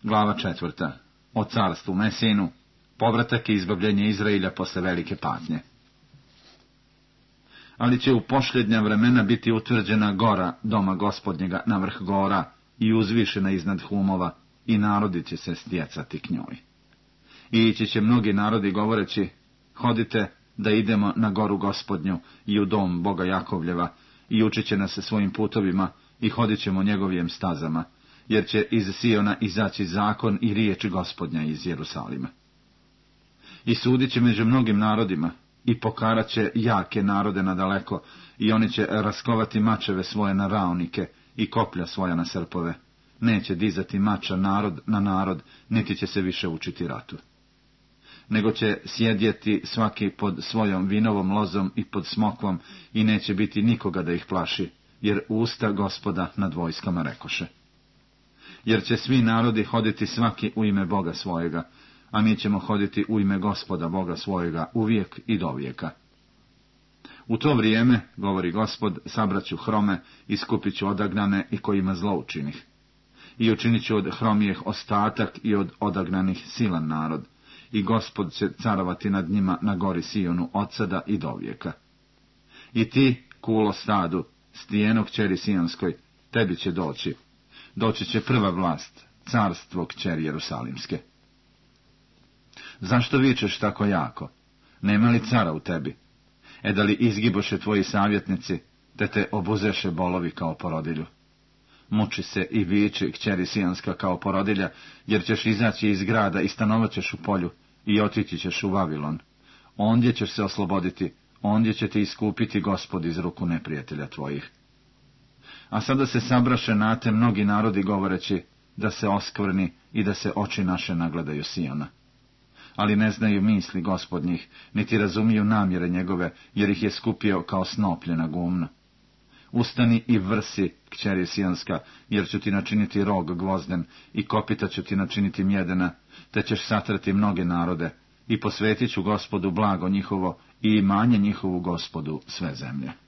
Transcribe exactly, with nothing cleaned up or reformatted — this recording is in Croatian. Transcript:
Glava četvrta. O carstvu Mesijinu, povratak i izbavljenje Izrailja posle velike patnje. Ali će u posljednja vremena biti utvrđena gora doma Gospodnjega na vrh gora i uzvišena iznad humova, i narodi će se stjecati k njoj. I ići će mnogi narodi govoreći, hodite da idemo na goru Gospodnju i u dom Boga Jakovljeva, i učit će nas svojim putovima i hodit ćemo njegovim stazama, jer će iz Siona izaći zakon i riječ Gospodnja iz Jerusalima. I sudit će među mnogim narodima, i pokarat će jake narode nadaleko, i oni će raskovati mačeve svoje na raunike i koplja svoja na srpove. Neće dizati mača narod na narod, niti će se više učiti ratu. Nego će sjedjeti svaki pod svojom vinovom lozom i pod smokvom, i neće biti nikoga da ih plaši, jer usta Gospoda nad vojskama rekoše. Jer će svi narodi hoditi svaki u ime Boga svojega, a mi ćemo hoditi u ime Gospoda Boga svojega uvijek i dovijeka. U to vrijeme, govori Gospod, sabraću hrome i skupit ću odagnane i kojima zlo učinih. I učinit ću od hromijeh ostatak i od odagnanih silan narod, i Gospod će carovati nad njima na gori Sionu od sada i dovijeka. I ti, kulo stadu, stijeno kćeri Sionskoj, tebi će doći. Doći će prva vlast, carstvo kćeri Jerusalimske. Zašto vičeš tako jako? Nema li cara u tebi? E da li izgiboše tvoji savjetnici, te te obuzeše bolovi kao porodilju? Muči se i viči kćeri Sionska kao porodilja, jer ćeš izaći iz grada i stanovat ćeš u polju, i otići ćeš u Vavilon. Ondje ćeš se osloboditi, ondje će te iskupiti Gospod iz ruku neprijatelja tvojih. A sada se sabraše na te mnogi narodi govoreći da se oskvrni i da se oči naše nagledaju Siona. Ali ne znaju misli Gospodnjih, niti razumiju namjere njegove, jer ih je skupio kao snoplje na gumno. Ustani i vrsi, kćeri Sionska, jer ću ti načiniti rog gvozden i kopita ću ti načiniti mjedena, te ćeš satrati mnoge narode, i posvetit ću Gospodu blago njihovo i imanje njihovu Gospodu sve zemlje.